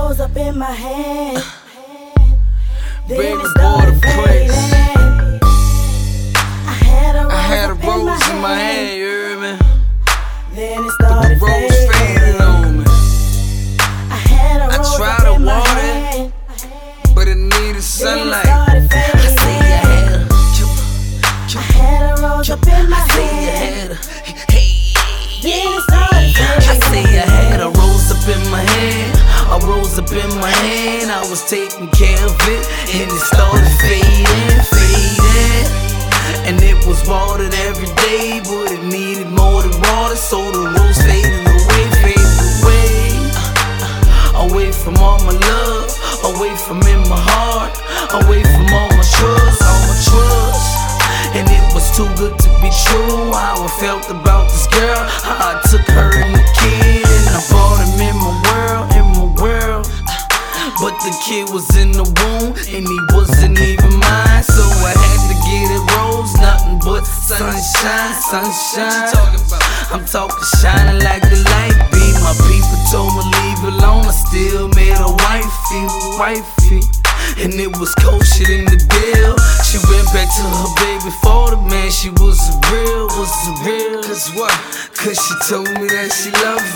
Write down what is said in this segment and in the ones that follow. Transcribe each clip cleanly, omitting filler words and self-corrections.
rose up in my hand. Baby boy, the Prince. I had a rose in my hand, you heard me? Then it But started the rose faded on me. I tried to water it, but it needed sunlight. I say you had a rose up in my hand. I say I had a rose up in my hand. A rose up in my hand. I was taking care of it, and it started fading. And it was watered every day, but it needed more than water, so the rose faded away. Away from all my love, away from in my heart, away from all my trust. And it was too good to be true, how I felt about this girl, how I took her and the kid, and I brought him in my world. But the kid was in the womb, and he wasn't even mine, so I had to get it rose, nothing but sunshine. I'm talking shining like the light beam. My people told me leave alone, I still made a wifey. And it was kosher in the deal. She went back to her baby father, man, she was real. Cause what? Cause she told me that she loved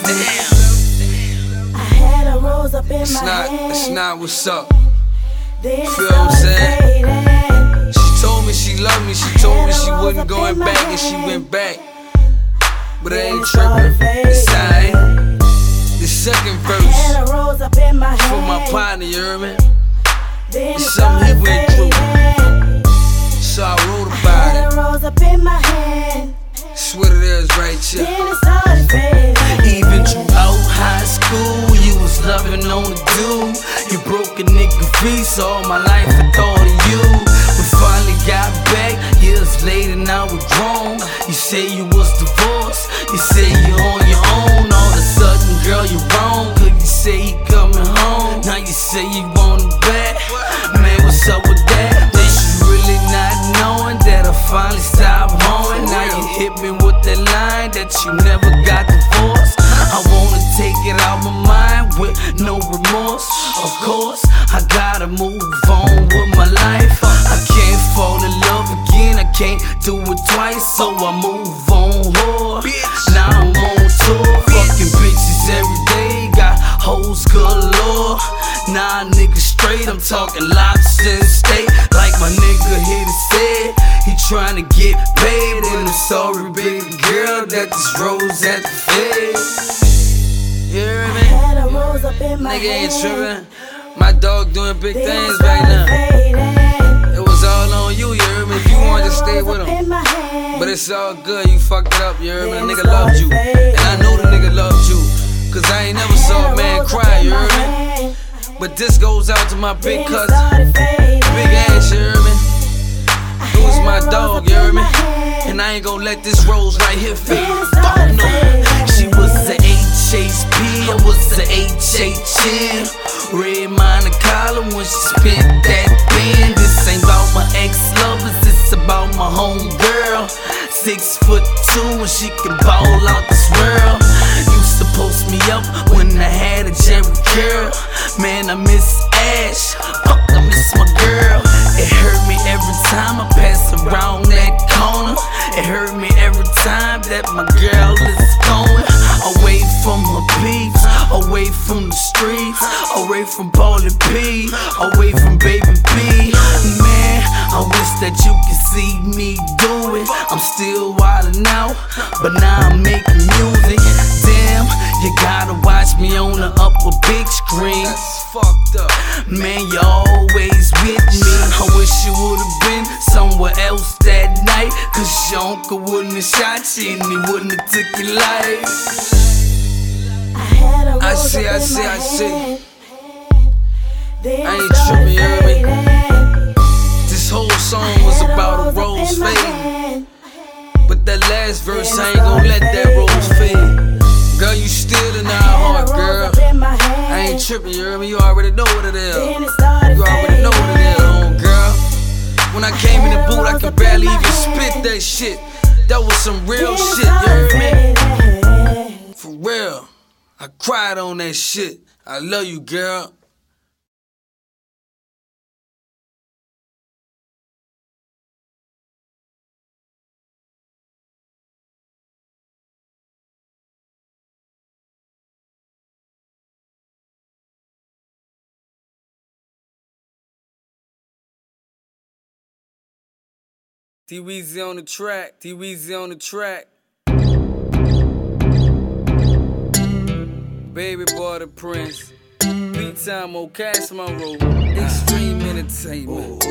me. I had a rose up in my hand. That's not what's up. Then Feel what I'm saying? She told me she loved me, she told me she wasn't going back, and she went back. But I ain't tripping, it's alright. The second verse for my partner, you heard me? It's something he went through, so I wrote about it. It's what it is right here. Even throughout high school, you was loving on the dude. You broke a nigga face, all my life I thought of you. We finally got back, years later now we're grown. You say you was divorced, you say you on your own. All of a sudden, girl, you're wrong, cause you say he coming home. Now you say you want him back. Man, what's up with that? Was you really not knowing that I finally stopped hoeing? Now you hit me with that line that you never got divorced. I wanna take it out my mind with no remorse. Of course, I gotta move on with my life. I can't fall in love again, I can't do it twice, so I move on, whore. Now I'm on tour, fucking bitches every day, got hoes galore. Nah, nigga straight, I'm talking lobster and steak. Like my nigga here to say, he tryna get paid. And I'm sorry, baby girl, that this rose at the fade. You hear me? Nigga ain't trippin'. My dog doing big things right now. It was all on you, you heard me? If you wanted to stay with him, but it's all good, you fucked it up, you heard me? The nigga loved you, and I know the nigga loved you, cause I ain't never saw a man cry, you heard me? But this goes out to my big cousin, big ass, you heard me? It was my dog, you heard me? And I ain't gon' let this rose right here fade. Fuck no. She was a HHP, I was a HHN. Red Monte Carlo when she spent that band. This ain't about my ex-lovers, it's about my homegirl. 6'2" and she can ball out this world. Used to post me up when I had a Jerry curl. Man, I miss Ash, fuck, I miss my girl. It hurt me every time I pass around that corner. It hurt me every time that my girl is going away from her peeps, away from the streets, away from Paulie P, away from Baby B. Man, I wish that you could see me do it. I'm still wildin' out, but now I'm making music. Damn, you gotta watch me on the upper big screen. That's fucked up. Man, you're always with me. I wish you would've been somewhere else that night, cause your uncle wouldn't have shot you and he wouldn't have took your life. I see. I ain't trippin', you heard me? This whole song was about a rose fading, but that last verse, I ain't gon' let that rose fade. Girl, you still in our heart, girl. I ain't trippin', you heard me? You already know what it is. You already know what it is, home girl. When I came in the booth, I could barely even spit that shit. That was some real shit, you heard me? For real. I cried on that shit. I love you, girl. D-Weezy on the track. D-Weezy on the track. Baby boy the Prince. Beat time on Cash Monroe. Extreme Entertainment.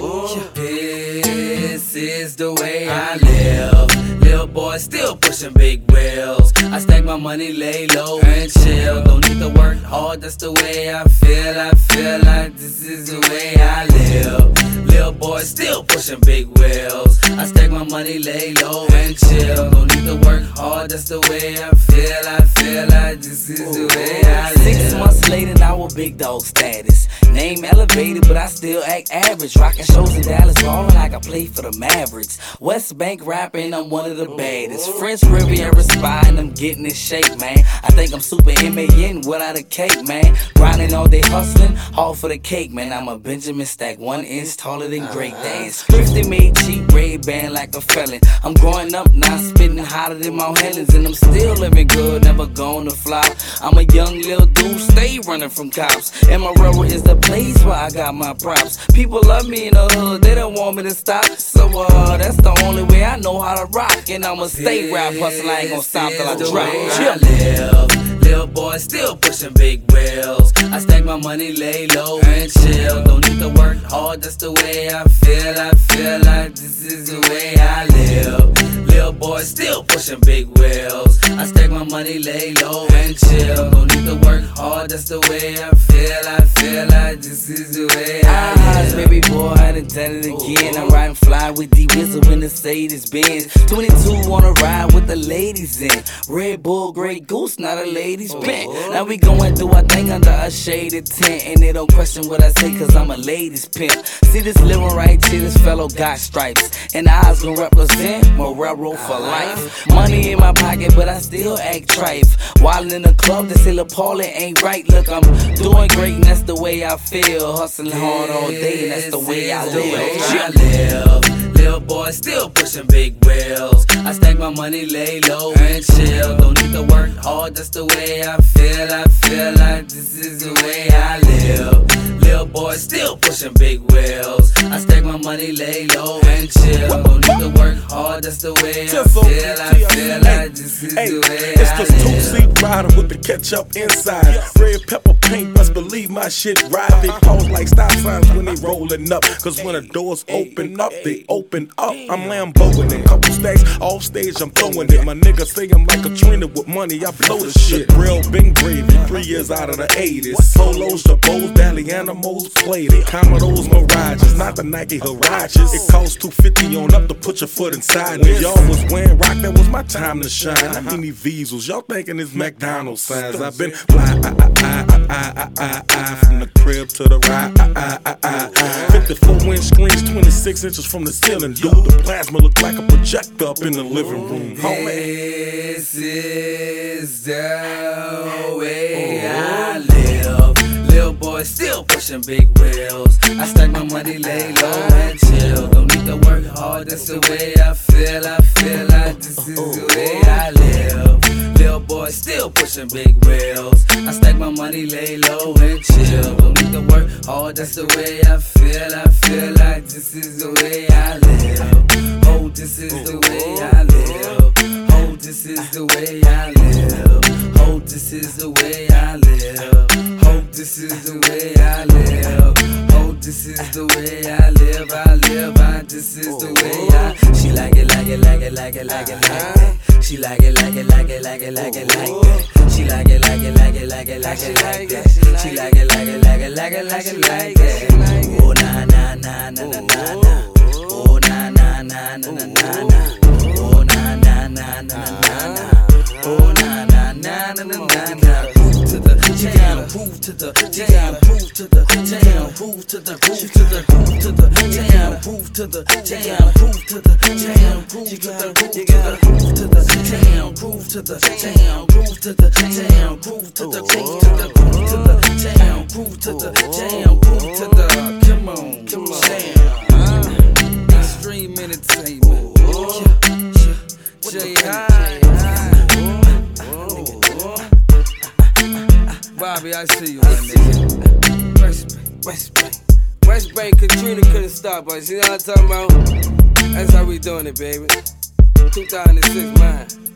This is the way I live. Little boy still pushing big wheels. I stack my money, lay low and chill. Don't need to work hard, that's the way I feel. I feel like this is the way I live. Little boy still pushing big wheels. I stack my money, lay low and chill. Don't need to work hard, that's the way I feel. I feel like this is the way I live. 6 months later, now a big dog status. Name elevated, but I still act average. Rocking shows in Dallas, ballin' like I play for the Mavericks. West Bank rapping, I'm one of the baddest. French Riviera spy, and I'm getting in shape, man. I think I'm super M.A.N. without a cake, man. Grinding all day hustling, all for the cake, man. I'm a Benjamin Stack, 1 inch taller than Great Dance. 50 made cheap red band like a felon. I'm growing up now, spitting hotter than Mount Helens, and I'm still living good, never gonna flop. I'm a young little dude, stay running from cops. And my railroad is the place where I got my props. People love me in the hood, they don't want me to stop. So that's the only way I know how to rock. And I'ma stay rap hustling, I ain't gonna stop till I drop. I live. Little boy still pushing big wheels. I stack my money, lay low and chill. Don't need to work hard, that's the way I feel. I feel like this is the way I live. Little boy still pushing big wheels. I stack my money, lay low and chill. Don't need to work hard, that's the way I feel. I feel like this is the way I live. Baby boy, I done done it again. I'm riding fly with D-Wizard in the Mercedes Benz. 22 wanna ride with the ladies in. Red Bull, Grey Goose, not a ladies bent. Now we going through our thing under a shaded tent, and they don't question what I say, cause I'm a ladies pimp. See this living right here, this fellow got stripes, and the eyes gon' represent my railroad for life. Money in my pocket, but I still act trife. While in the club, they say La Paula ain't right. Look, I'm doing great, and that's the way I feel. Hustling hard all day, and that's the way I live. Little boy still pushing big wheels. I stack my money, lay low and chill. Don't need to work hard, that's the way I feel. I feel like this is the way I live. Little boy still pushing big wheels. I stack my money, lay low and chill. Don't need to work hard, that's the way I feel. I feel like this is the way I live. It's the two-seat rider with the ketchup inside. Red pepper paint, best believe my shit ride. They pause like stop signs when they rolling up, cause when the doors open up, they open up. I'm Lamboing it, couple stacks off stage, I'm throwing it. My nigga say I'm like Katrina with money, I blow the shit. Real big gravy, 3 years out of the 80s. Solos, Chabos, Dally Animals, played it. Commodores, Mirages, not the Nike Huaraches. It costs $250 on up to put your foot inside. When y'all was wearing rock, that was my time to shine. How many Diesels? Y'all thinking it's McDonald's signs? I've been fly, from the crib to the ride, 54-inch screens, 26 inches from the ceiling. Dude, the plasma look like a projector up in the living room. This is the way I live. Little boy still pushing big wheels. I stack my money, lay low and chill. Don't need to work hard, that's the way I feel. I feel like this is the way I live. Little boy still pushing big wheels. I stack my money, lay low and chill. Don't need to work hard, that's the way I feel. I feel like this is the way I live. Oh, this is the way I live. Oh, this is the way I live. Oh, this is the way I live. Oh, this is the way I live. Oh, this is the way I live. I live. This is the way I. She like it, like it, like it, like it, like it, like that. She like it, like it, like it, like it, like it, like that. She like it, like it, like it, like it, like it, like that. She like it, like it, like it, like it, like it, like that. Oh na na na na na na na. Oh na na na na na na na. Oh na na na na na na. Oh na na na na na na. To the jam, prove to the jam, prove to the jam, prove to the prove to the prove to the jam, prove to the jam, prove to the jam, prove to the prove to the jam, prove to the jam, prove to the jam, prove to the prove to the prove to the jam, prove to the jam, prove to the come on, jam. Extreme Entertainment. J.I. Bobby, I see you, my nigga. West Bay, Katrina couldn't stop us. You know what I'm talking about? That's how we doing it, baby. 2006 mine.